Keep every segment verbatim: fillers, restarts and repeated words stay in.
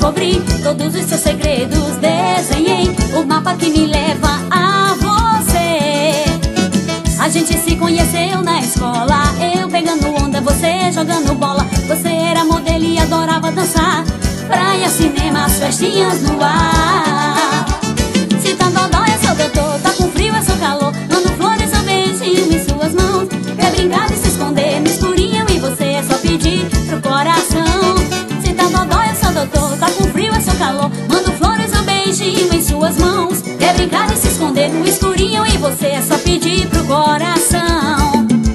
descobri todos os seus segredos. Desenhei o mapa que me leva a você. A gente se conheceu na escola, eu pegando onda, você jogando bola. Você era modelo e adorava dançar. Praia, cinema, as festinhas no ar. Se tá dodói, eu sou doutor. Tá com frio, eu sou calor. Mando flores, eu beijinho em suas mãos. Quer brincar e se esconder no escurinho, e você é só pedir pro coração. Se tá dodói, eu sou doutor. Tá com frio, eu sou calor. Mando flores, eu beijinho em suas mãos. Quer brincar e se esconder no escurinho, e você é só pedir pro coração.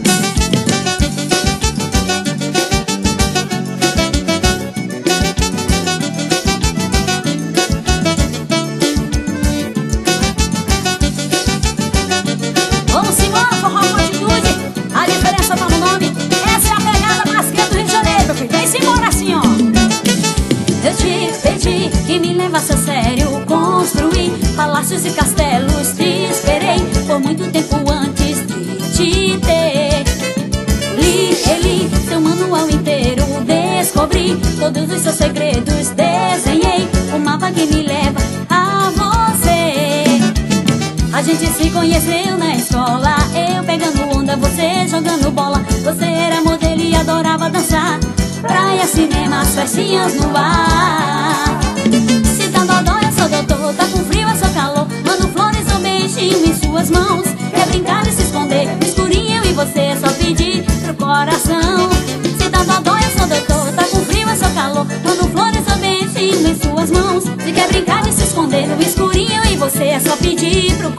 Que me levasse a sério, construí palácios e castelos. Te esperei por muito tempo antes de te ter. Li, reli seu manual inteiro, descobri todos os seus segredos. Desenhei o mapa que me leva a você. A gente se conheceu na escola, eu pegando onda, você jogando bola. Você era modelo e adorava dançar. Praia, cinema, as festinhas no ar. Se tá dodói, eu sou doutor. Tá com frio, eu sou calor. Mando flores, um beijinho em suas mãos. Quer brincar e se esconder no escurinho, e você é só pedir pro coração. Se tá dodói, eu sou doutor. Tá com frio, eu sou calor. Mando flores, um beijinho em suas mãos. Se quer brincar e se esconder no escurinho, e você é só pedir pro